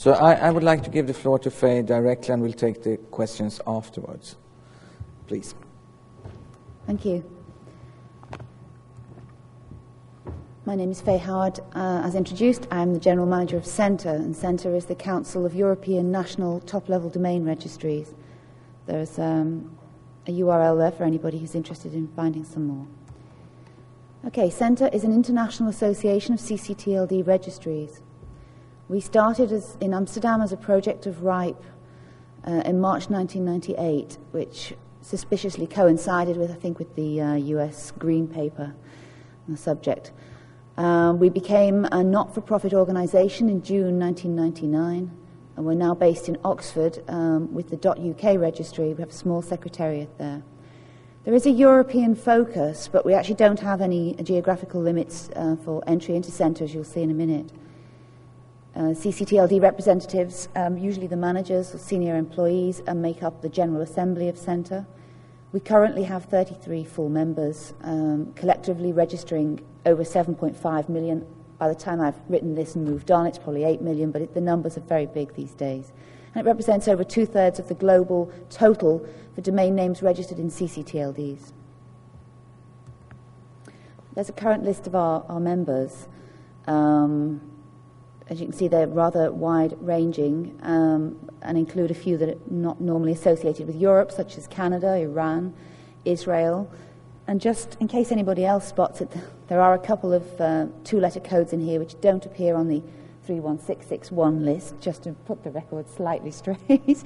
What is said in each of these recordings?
So I would like to give the floor to Faye directly, and we'll take the questions afterwards. Please. Thank you. My name is Faye Howard. As introduced, I'm the General Manager of CENTER, and CENTER is the Council of European National Top-Level Domain Registries. There's a URL there for anybody who's interested in finding some more. Okay, CENTER is an international association of CCTLD registries. We started in Amsterdam as a project of RIPE in March 1998, which suspiciously coincided with, I think, with the US Green Paper on the subject. We became a not-for-profit organisation in June 1999, and we're now based in Oxford with the .uk registry. We have a small secretariat there. There is a European focus, but we actually don't have any geographical limits for entry into CENTER, as you'll see in a minute. CCTLD representatives, usually the managers or senior employees, make up the General Assembly of CENTER. We currently have 33 full members, collectively registering over 7.5 million. By the time I've written this and moved on, it's probably 8 million, but the numbers are very big these days. And it represents over 2/3 of the global total for domain names registered in CCTLDs. There's a current list of our members. As you can see, they're rather wide-ranging and include a few that are not normally associated with Europe, such as Canada, Iran, Israel. And just in case anybody else spots it, there are a couple of two-letter codes in here which don't appear on the 31661 list, just to put the record slightly straight.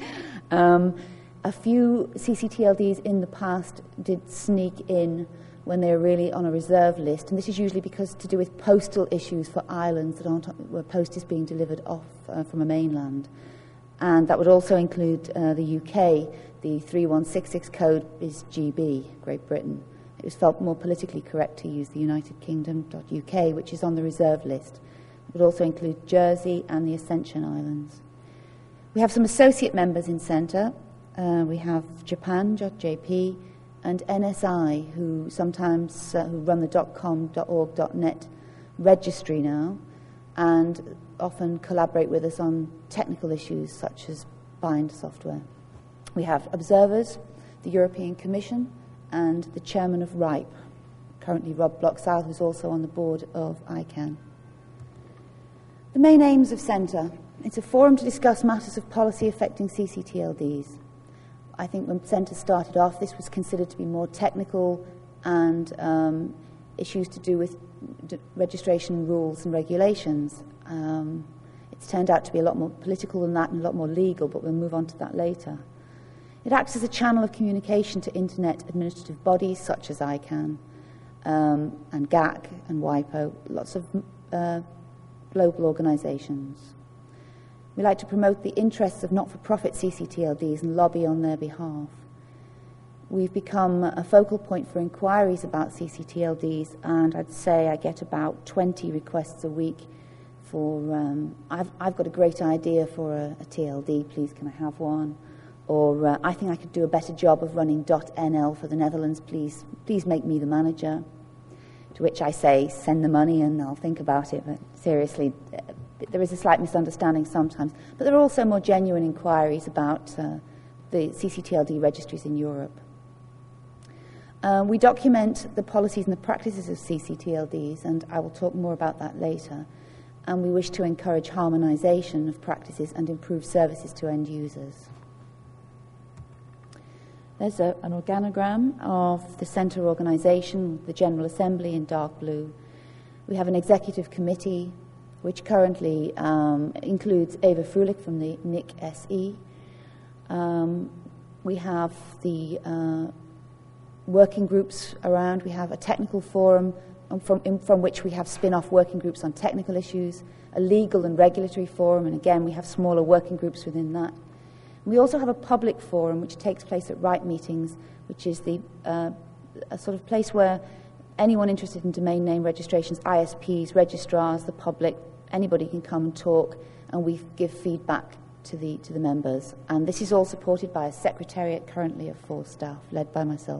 A few CCTLDs in the past did sneak in when they're really on a reserve list, and this is usually because to do with postal issues for islands that aren't where post is being delivered off from a mainland. And that would also include the UK. The 3166 code is GB, Great Britain. It was felt more politically correct to use the United Kingdom.UK, which is on the reserve list. It would also include Jersey and the Ascension Islands. We have some associate members in CENTER. We have Japan.jp, and NSI, who sometimes who run the .com.org.net registry now, and often collaborate with us on technical issues such as bind software. We have observers, the European Commission, and the chairman of RIPE, currently Rob Bloxall, who's also on the board of ICANN. The main aims of CENTER: it's a forum to discuss matters of policy affecting CCTLDs. I think when CENTER started off, this was considered to be more technical and issues to do with registration rules and regulations. It's turned out to be a lot more political than that and a lot more legal, but we'll move on to that later. It acts as a channel of communication to Internet administrative bodies such as ICANN and GAC and WIPO, lots of global organizations. We like to promote the interests of not-for-profit CCTLDs and lobby on their behalf. We've become a focal point for inquiries about CCTLDs, and I'd say I get about 20 requests a week for, I've got a great idea for a TLD, please can I have one? Or I think I could do a better job of running .nl for the Netherlands, please make me the manager. To which I say, send the money and I'll think about it, but seriously, there is a slight misunderstanding sometimes. But there are also more genuine inquiries about the CCTLD registries in Europe. We document the policies and the practices of CCTLDs, and I will talk more about that later. And we wish to encourage harmonization of practices and improve services to end users. There's an organogram of the CENTER organization, the General Assembly in dark blue. We have an executive committee, which currently includes Eva Frulich from the NIC SE. We have the working groups around. We have a technical forum from which we have spin-off working groups on technical issues, a legal and regulatory forum, and again we have smaller working groups within that. We also have a public forum which takes place at RIPE meetings, which is a sort of place where anyone interested in domain name registrations, ISPs, registrars, the public, anybody can come and talk, and we give feedback to the members. And this is all supported by a secretariat currently of 4 staff, led by myself.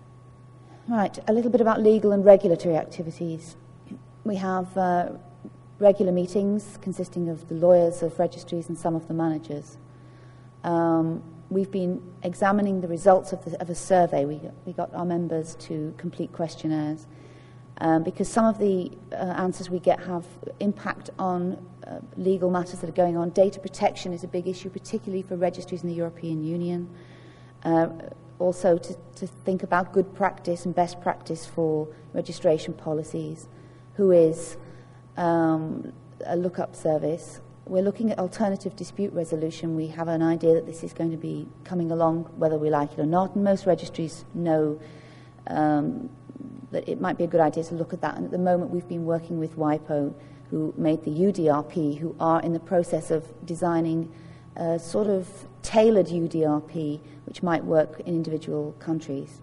Right, a little bit about legal and regulatory activities. We have regular meetings consisting of the lawyers of registries and some of the managers. We've been examining the results of a survey. We got our members to complete questionnaires because some of the answers we get have impact on legal matters that are going on. Data protection is a big issue, particularly for registries in the European Union. Also to think about good practice and best practice for registration policies. Who is a lookup service? We're looking at alternative dispute resolution. We have an idea that this is going to be coming along, whether we like it or not, and most registries know that it might be a good idea to look at that. And at the moment we've been working with WIPO, who made the UDRP, who are in the process of designing a sort of tailored UDRP which might work in individual countries.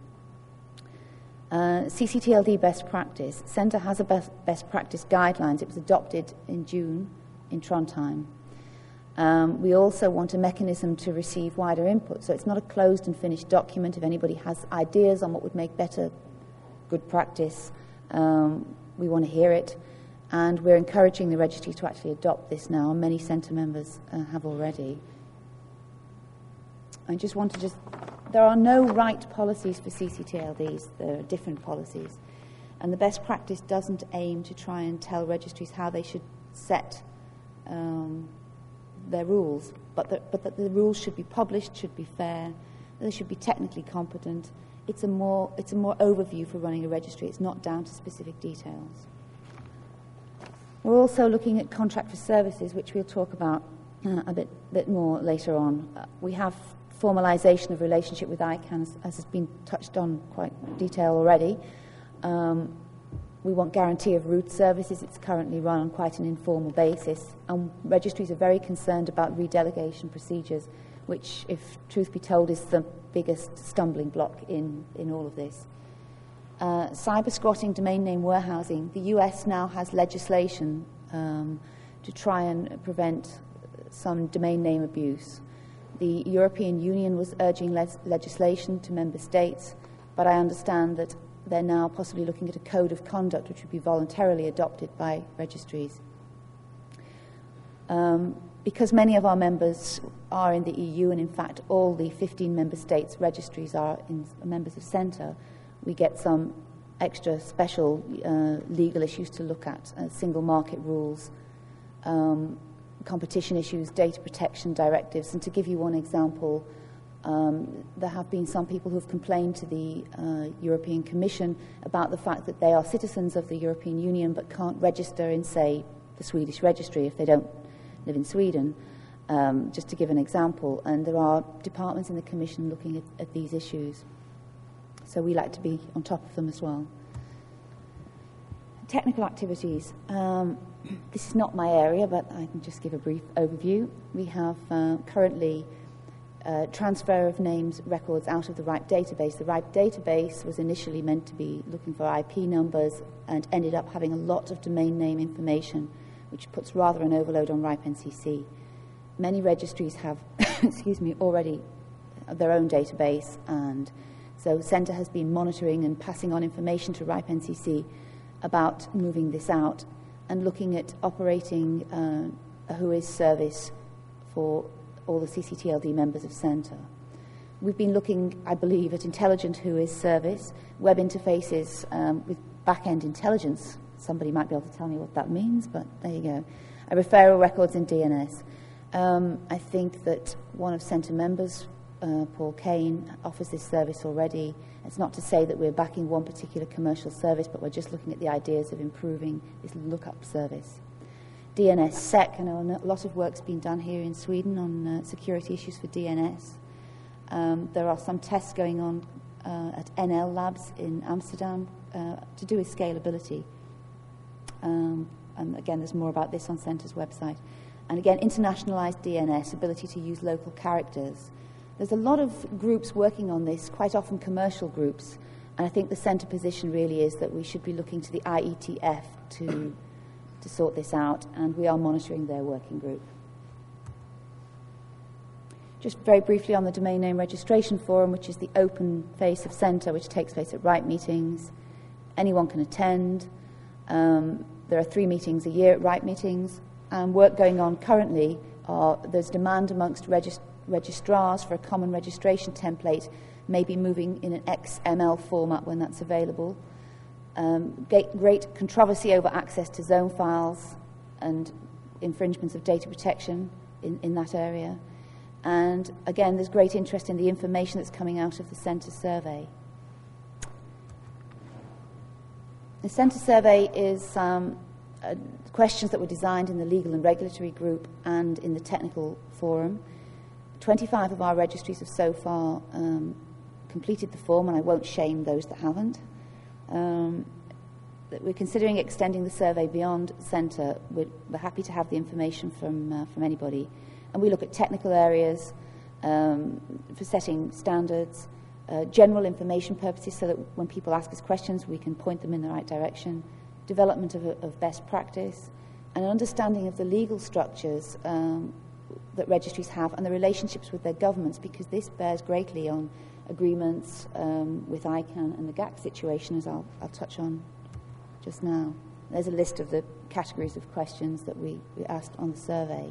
CCTLD best practice. Centre has a best practice guidelines. It was adopted in June in Trondheim. We also want a mechanism to receive wider input. So it's not a closed and finished document. If anybody has ideas on what would make better good practice, we want to hear it. And we're encouraging the registry to actually adopt this now. Many centre members have already. I just want to there are no right policies for CCTLDs. There are different policies. And the best practice doesn't aim to try and tell registries how they should set their rules, but that the rules should be published, should be fair, they should be technically competent. It's a more overview for running a registry. It's not down to specific details. We're also looking at contract for services, which we'll talk about a bit more later on. We have formalisation of relationship with ICANN, as has been touched on quite detail already. We want guarantee of root services. It's currently run on quite an informal basis. And registries are very concerned about redelegation procedures, which, if truth be told, is the biggest stumbling block in all of this. Cyber squatting, domain name warehousing. The US now has legislation to try and prevent some domain name abuse. The European Union was urging legislation to member states, but I understand that they're now possibly looking at a code of conduct which would be voluntarily adopted by registries. Because many of our members are in the EU, and in fact all the 15 member states registries are members of Centre, we get some extra special legal issues to look at, single market rules, competition issues, data protection directives. And to give you one example, there have been some people who have complained to the European Commission about the fact that they are citizens of the European Union but can't register in, say, the Swedish registry if they don't live in Sweden, just to give an example. And there are departments in the Commission looking at these issues. So we like to be on top of them as well. Technical activities. This is not my area, but I can just give a brief overview. We have currently transfer of names records out of the RIPE database. The RIPE database was initially meant to be looking for IP numbers and ended up having a lot of domain name information, which puts rather an overload on RIPE NCC. Many registries have already their own database, and so Centre has been monitoring and passing on information to RIPE NCC about moving this out and looking at operating a WHOIS service for all the CCTLD members of Centre. We've been looking, I believe, at intelligent WHOIS service, web interfaces with back-end intelligence. Somebody might be able to tell me what that means, but there you go. Referral records in DNS. I think that one of Centre members, Paul Kane, offers this service already. It's not to say that we're backing one particular commercial service, but we're just looking at the ideas of improving this lookup service. DNSSEC, I know a lot of work's been done here in Sweden on security issues for DNS. There are some tests going on at NL Labs in Amsterdam to do with scalability. And again, there's more about this on Centre's website. And again, internationalized DNS, ability to use local characters. There's a lot of groups working on this, quite often commercial groups, and I think the Centre position really is that we should be looking to the IETF to sort this out, and we are monitoring their working group. Just very briefly on the Domain Name Registration Forum, which is the open face of Centre, which takes place at RIPE meetings. Anyone can attend. There are 3 meetings a year at RIPE meetings, and work going on currently. There's demand amongst registrars for a common registration template, maybe moving in an XML format when that's available. Great controversy over access to zone files and infringements of data protection in that area. And again, there's great interest in the information that's coming out of the Centre survey. The Centre survey is questions that were designed in the legal and regulatory group and in the technical forum. 25 of our registries have so far completed the form, and I won't shame those that haven't. We're considering extending the survey beyond Centre. We're happy to have the information from anybody. And we look at technical areas for setting standards, general information purposes so that when people ask us questions, we can point them in the right direction, development of best practice, and an understanding of the legal structures that registries have and the relationships with their governments, because this bears greatly on agreements with ICANN and the GAC situation, as I'll touch on just now. There's a list of the categories of questions that we asked on the survey.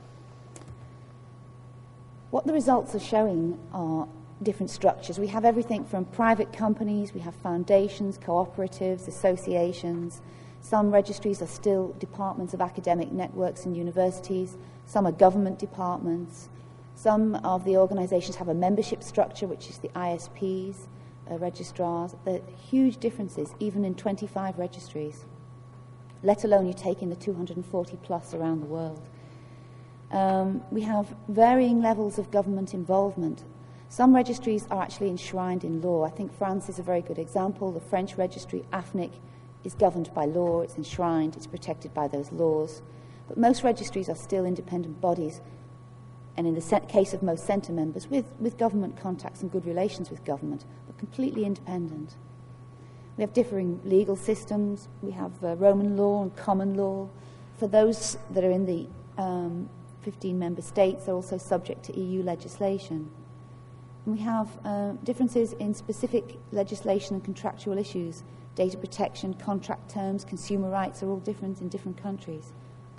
What the results are showing are different structures. We have everything from private companies, we have foundations, cooperatives, associations. Some registries are still departments of academic networks and universities. Some are government departments. Some of the organisations have a membership structure, which is the ISPs, registrars. There are huge differences, even in 25 registries, let alone you take in the 240 plus around the world. We have varying levels of government involvement. Some registries are actually enshrined in law. I think France is a very good example. The French registry, AFNIC, is governed by law, it's enshrined, it's protected by those laws. But most registries are still independent bodies, and in the case of most centre members, with government contacts and good relations with government, but completely independent. We have differing legal systems. We have Roman law and common law. For those that are in the 15 member states, they're also subject to EU legislation. And we have differences in specific legislation and contractual issues. Data protection, contract terms, consumer rights are all different in different countries.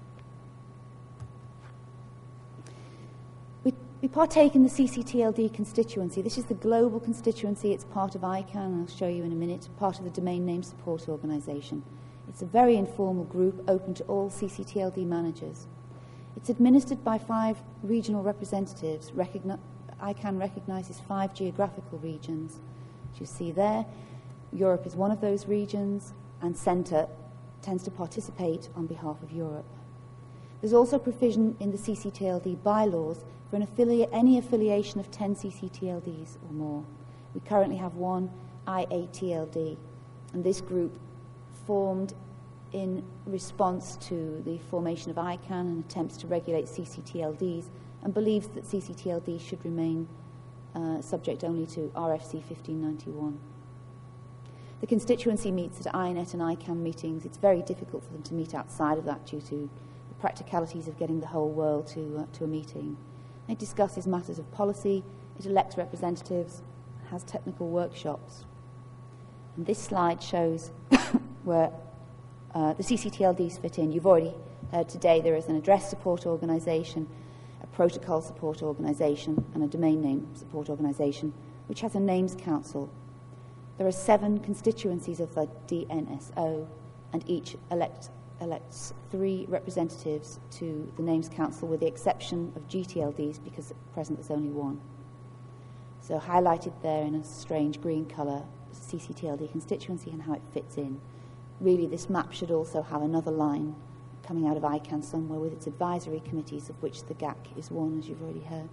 We partake in the CCTLD constituency. This is the global constituency. It's part of ICANN, and I'll show you in a minute, part of the Domain Name Support Organisation. It's a very informal group open to all CCTLD managers. It's administered by 5 regional representatives. ICANN recognises 5 geographical regions, as you see there. Europe is one of those regions, and Centre tends to participate on behalf of Europe. There's also provision in the CCTLD bylaws for any affiliation of 10 CCTLDs or more. We currently have 1 IATLD, and this group formed in response to the formation of ICANN and attempts to regulate CCTLDs, and believes that CCTLDs should remain subject only to RFC 1591. The constituency meets at INET and ICANN meetings. It's very difficult for them to meet outside of that due to the practicalities of getting the whole world to a meeting. It discusses matters of policy, it elects representatives, has technical workshops. And this slide shows where the CCTLDs fit in. You've already heard today there is an address support organisation, a protocol support organisation, and a domain name support organisation, which has a names council. There are 7 constituencies of the DNSO, and each elects 3 representatives to the Names Council, with the exception of GTLDs, because at present there's only 1. So highlighted there in a strange green colour, CCTLD constituency and how it fits in. Really, this map should also have another line coming out of ICANN somewhere with its advisory committees, of which the GAC is one, as you've already heard.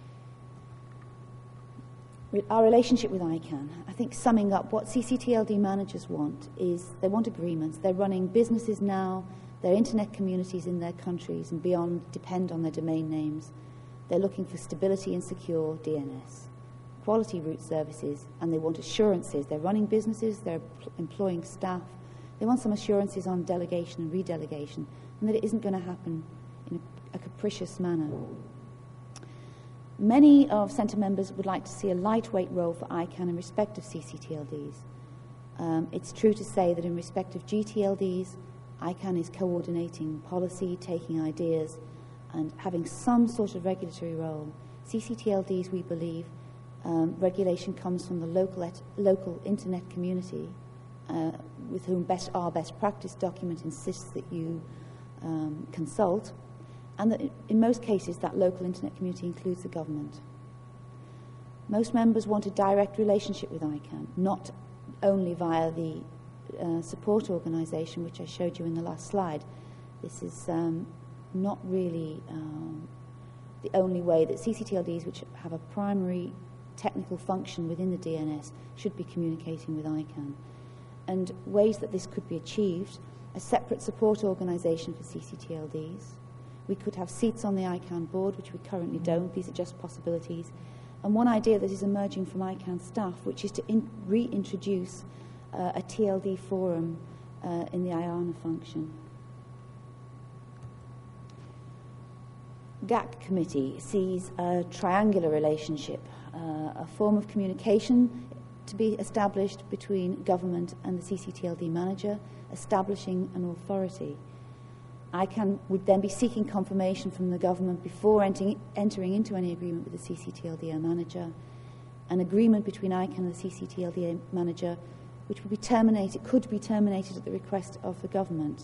Our relationship with ICANN, I think summing up what CCTLD managers want is they want agreements. They're running businesses now, their internet communities in their countries and beyond depend on their domain names. They're looking for stability and secure DNS, quality root services, and they want assurances. They're running businesses, they're employing staff. They want some assurances on delegation and redelegation, and that it isn't going to happen in a capricious manner. Many of Centre members would like to see a lightweight role for ICANN in respect of CCTLDs. It's true to say that in respect of GTLDs, ICANN is coordinating policy, taking ideas, and having some sort of regulatory role. CCTLDs, we believe, regulation comes from the local internet community, with whom our best practice document insists that you consult, and that in most cases that local internet community includes the government. Most members want a direct relationship with ICANN, not only via the support organisation, which I showed you in the last slide. This is not really the only way that CCTLDs, which have a primary technical function within the DNS, should be communicating with ICANN. And ways that this could be achieved: a separate support organisation for CCTLDs. We could have seats on the ICANN board, which we currently don't. These are just possibilities. And one idea that is emerging from ICANN staff, which is to reintroduce a TLD forum in the IANA function. GAC committee sees a triangular relationship, a form of communication to be established between government and the CCTLD manager, establishing an authority. ICANN would then be seeking confirmation from the government before entering into any agreement with the CCTLD manager. An agreement between ICANN and the CCTLD manager, which would be terminated, could be terminated at the request of the government.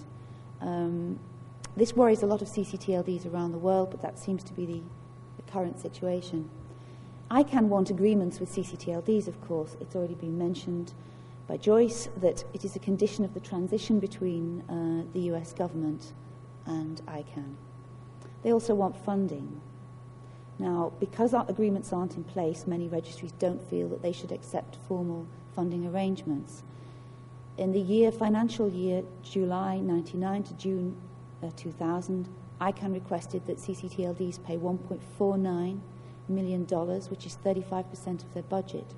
This worries a lot of CCTLDs around the world, but that seems to be the current situation. ICANN want agreements with CCTLDs, of course. It's already been mentioned by Joyce that it is a condition of the transition between the US government and ICANN. They also want funding. Now, because our agreements aren't in place, many registries don't feel that they should accept formal funding arrangements. In the financial year, July 1999 to June 2000, ICANN requested that CCTLDs pay $1.49 million, which is 35% of their budget.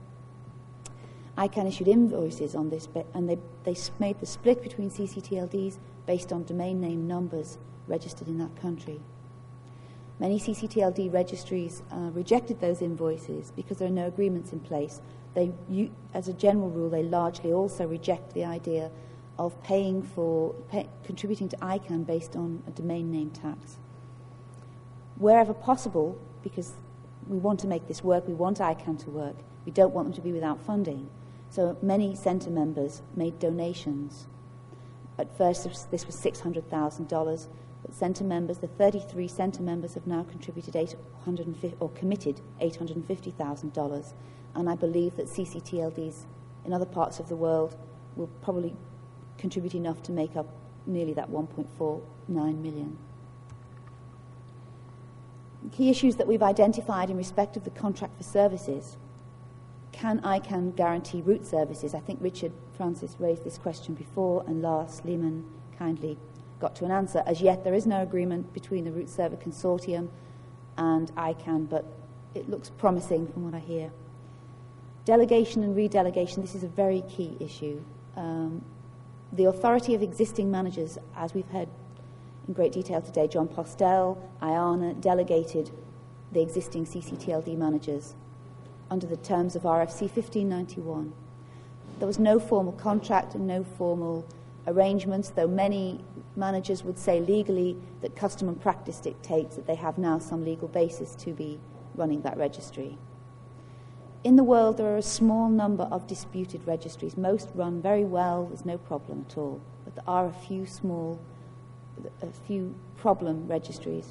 ICANN issued invoices on this, and they made the split between CCTLDs based on domain name numbers registered in that country. Many CCTLD registries rejected those invoices because there are no agreements in place. As a general rule, they largely also reject the idea of contributing to ICANN based on a domain name tax. Wherever possible, because we want to make this work, we want ICANN to work, we don't want them to be without funding. So many centre members made donations. At first, this was $600,000, but centre members, the 33 centre members, have now contributed committed $850,000, and I believe that CCTLDs in other parts of the world will probably contribute enough to make up nearly that 1.49 million. Key issues that we've identified in respect of the contract for services. Can ICANN guarantee root services? I think Richard Francis raised this question before, and Lars Lehmann kindly got to an answer. As yet, there is no agreement between the root server consortium and ICANN, but it looks promising from what I hear. Delegation and redelegation, this is a very key issue. The authority of existing managers, as we've heard in great detail today, John Postel, IANA, delegated the existing CCTLD managers under the terms of RFC 1591. There was no formal contract and no formal arrangements, though many managers would say legally that custom and practice dictates that they have now some legal basis to be running that registry. In the world, there are a small number of disputed registries. Most run very well, there's no problem at all. But there are a few problem registries.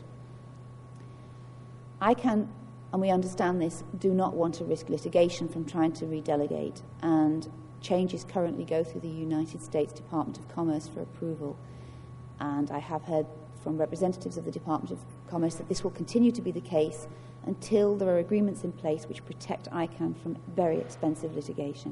ICANN, and we understand this, do not want to risk litigation from trying to redelegate, and changes currently go through the United States Department of Commerce for approval. And I have heard from representatives of the Department of Commerce that this will continue to be the case until there are agreements in place which protect ICANN from very expensive litigation.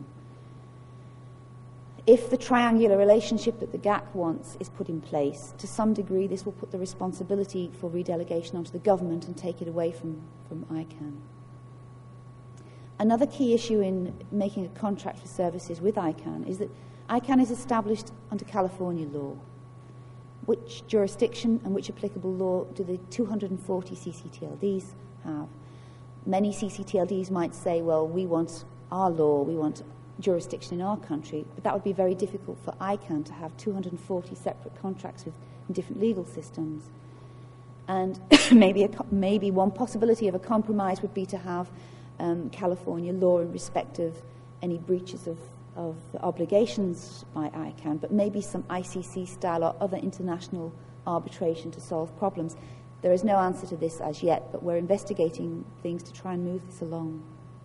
If the triangular relationship that the GAC wants is put in place, to some degree this will put the responsibility for redelegation onto the government and take it away from ICANN. Another key issue in making a contract for services with ICANN is that ICANN is established under California law. Which jurisdiction and which applicable law do the 240 CCTLDs have? Many CCTLDs might say, well, we want our law, we want jurisdiction in our country, but that would be very difficult for ICANN to have 240 separate contracts with different legal systems. And maybe one possibility of a compromise would be to have California law in respect of any breaches of obligations by ICANN, but maybe some ICC style or other international arbitration to solve problems. There is no answer to this as yet, but we're investigating things to try and move this along.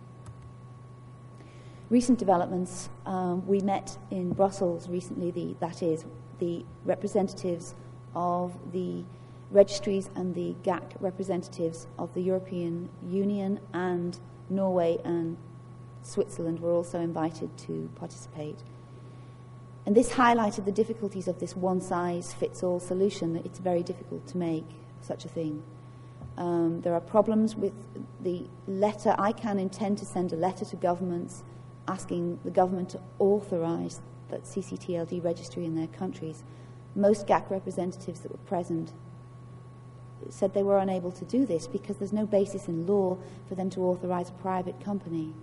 Recent developments, we met in Brussels recently, the representatives of the registries and the GAC representatives of the European Union, and Norway and Switzerland were also invited to participate. And this highlighted the difficulties of this one-size-fits-all solution, that it's very difficult to make such a thing. There are problems with the letter. ICANN intend to send a letter to governments asking the government to authorize that CCTLD registry in their countries. Most GAC representatives that were present said they were unable to do this because there's no basis in law for them to authorize a private company.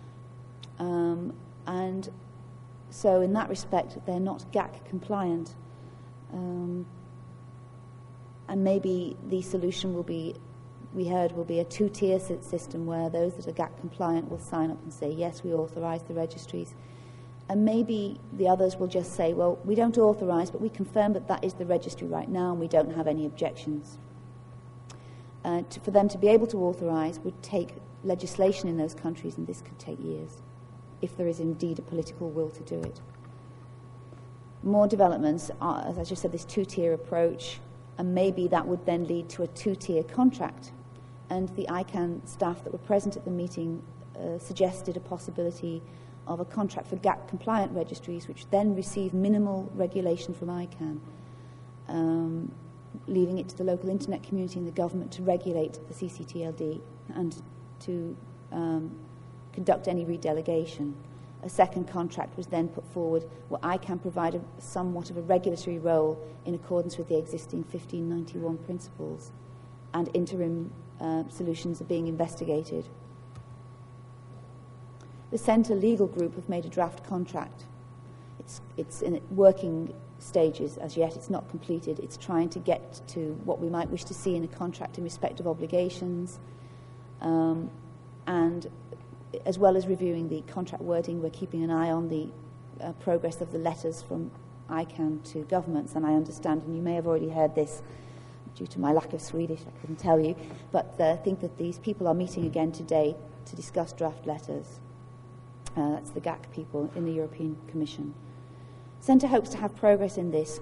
And so in that respect, they're not GAC compliant. And maybe the solution will be, we heard, will be a two-tier system where those that are GAC compliant will sign up and say, yes, we authorize the registries. And maybe the others will just say, well, we don't authorize, but we confirm that that is the registry right now and we don't have any objections. For them to be able to authorize would take legislation in those countries, and this could take years, if there is indeed a political will to do it. More developments are, as I just said, this two-tier approach, and maybe that would then lead to a two-tier contract. And the ICANN staff that were present at the meeting suggested a possibility of a contract for GAC-compliant registries, which then receive minimal regulation from ICANN, leaving it to the local internet community and the government to regulate the CCTLD and to conduct any redelegation. A second contract was then put forward where ICANN provided somewhat of a regulatory role in accordance with the existing 1591 principles, and interim solutions are being investigated. The Centre Legal Group have made a draft contract. It's in working stages as yet. It's not completed. It's trying to get to what we might wish to see in a contract in respect of obligations, and as well as reviewing the contract wording, we're keeping an eye on the progress of the letters from ICANN to governments. And I understand, and you may have already heard this due to my lack of Swedish, I couldn't tell you, but I think that these people are meeting again today to discuss draft letters. That's the GAC people in the European Commission. Centre hopes to have progress in this.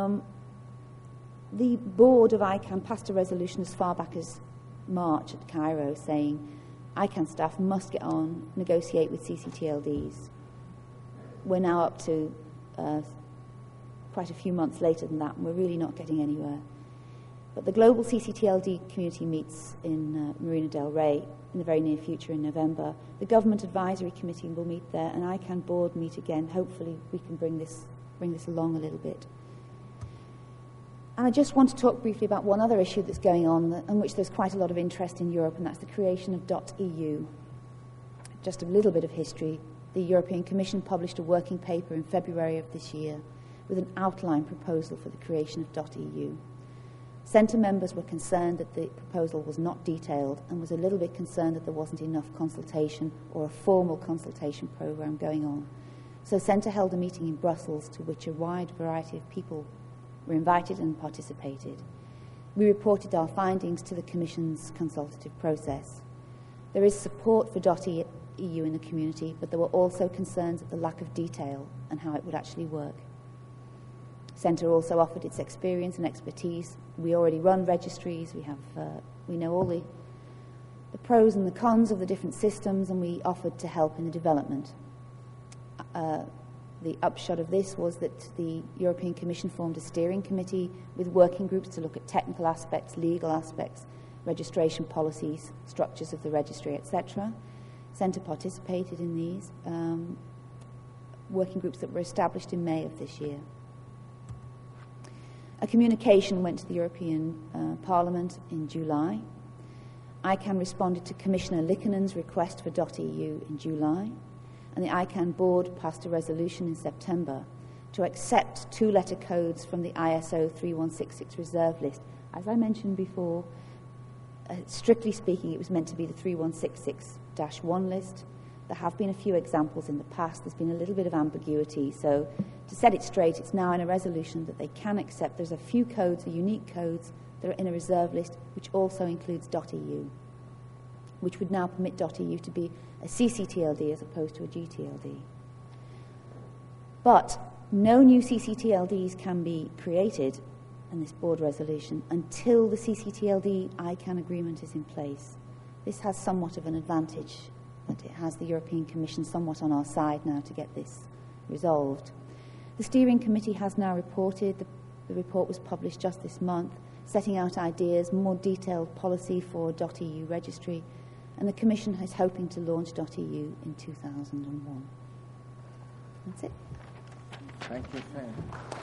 The board of ICANN passed a resolution as far back as March at Cairo saying ICANN staff must get on, negotiate with CCTLDs. We're now up to quite a few months later than that, and we're really not getting anywhere. But the global CCTLD community meets in Marina del Rey in the very near future in November. The Government Advisory Committee will meet there, and ICANN board meet again. Hopefully we can bring this along a little bit. And I just want to talk briefly about one other issue that's going on, in which there's quite a lot of interest in Europe, and that's the creation of .eu. Just a little bit of history. The European Commission published a working paper in February of this year with an outline proposal for the creation of .eu. Centre members were concerned that the proposal was not detailed and was a little bit concerned that there wasn't enough consultation or a formal consultation programme going on. So Centre held a meeting in Brussels to which a wide variety of people were invited and participated. We reported our findings to the Commission's consultative process. There is support for .eu in the community, but there were also concerns at the lack of detail and how it would actually work. Centre also offered its experience and expertise. We already run registries. We know all the pros and the cons of the different systems, and we offered to help in the development. The upshot of this was that the European Commission formed a steering committee with working groups to look at technical aspects, legal aspects, registration policies, structures of the registry, etc. Centre participated in these working groups that were established in May of this year. A communication went to the European Parliament in July. ICANN responded to Commissioner Liikkanen's request for .eu in July. and the ICANN board passed a resolution in September to accept 2-letter codes from the ISO 3166 reserve list. As I mentioned before, strictly speaking, it was meant to be the 3166-1 list. There have been a few examples in the past. There's been a little bit of ambiguity. So to set it straight, it's now in a resolution that they can accept. There's a few codes, the unique codes, that are in a reserve list, which also includes .eu, which would now permit .eu to be a CCTLD as opposed to a GTLD. But no new CCTLDs can be created in this board resolution until the CCTLD ICANN agreement is in place. This has somewhat of an advantage, that it has the European Commission somewhat on our side now to get this resolved. The steering committee has now reported. The report was published just this month, setting out ideas, more detailed policy for .eu registry, and the Commission is hoping to launch .eu in 2001. That's it. Thank you, Faye.